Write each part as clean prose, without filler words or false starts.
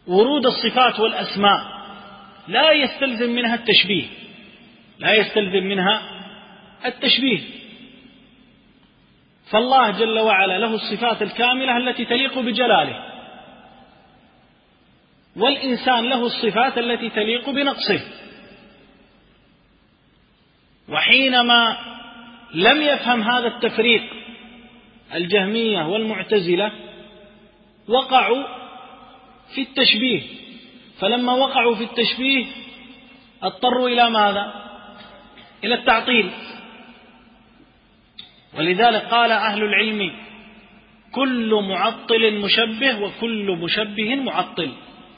ورود الصفات والأسماء لا يستلزم منها التشبيه، لا يستلزم منها التشبيه، فالله جل وعلا له الصفات الكاملة التي تليق بجلاله، والإنسان له الصفات التي تليق بنقصه. وحينما لم يفهم هذا التفريق الجهمية والمعتزلة وقعوا في التشبيه، فلما وقعوا في التشبيه اضطروا إلى ماذا؟ إلى التعطيل. ولذلك قال أهل العلم: كل معطل مشبه وكل مشبه معطل.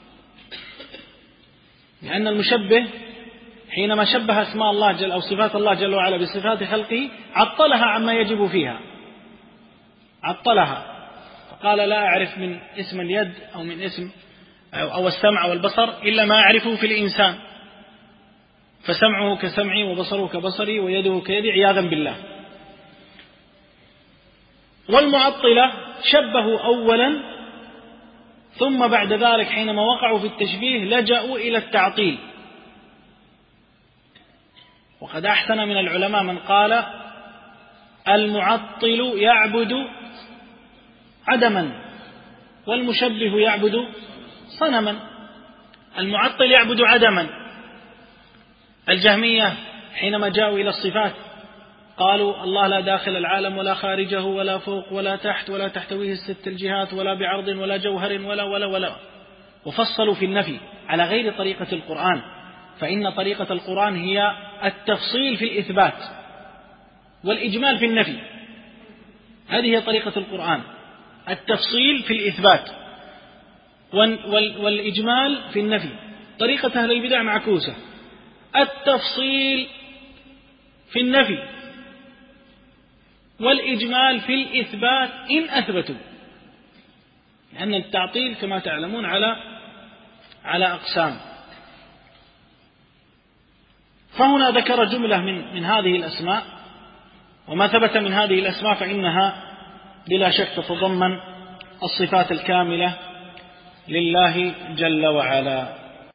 لأن المشبه حينما شبه أسماء الله أو صفات الله جل وعلا بصفات خلقه عطلها عما يجب فيها، عطلها، فقال: لا أعرف من اسم اليد أو من اسم أو السمع والبصر إلا ما أعرفه في الإنسان، فسمعه كسمعي وبصره كبصري ويده كيدي عياذا بالله. والمعطلة شبهوا أولا، ثم بعد ذلك حينما وقعوا في التشبيه لجأوا إلى التعطيل. وقد أحسن من العلماء من قال: المعطل يعبد عدما والمشبه يعبد صنما. المعطل يعبد عدما. الجهمية حينما جاءوا إلى الصفات قالوا: الله لا داخل العالم ولا خارجه ولا فوق ولا تحت ولا تحتويه الست الجهات ولا بعرض ولا جوهر ولا، وفصلوا في النفي على غير طريقة القرآن، فإن طريقة القرآن هي التفصيل في الإثبات والإجمال في النفي. هذه هي طريقة القرآن، التفصيل في الإثبات والإجمال في النفي. طريقة أهل البدع معكوسة: التفصيل في النفي والإجمال في الإثبات إن أثبتوا، لأن التعطيل كما تعلمون على أقسام. فهنا ذكر جملة من هذه الأسماء، وما ثبت من هذه الأسماء فإنها بلا شك تتضمن الصفات الكاملة لله جل وعلا.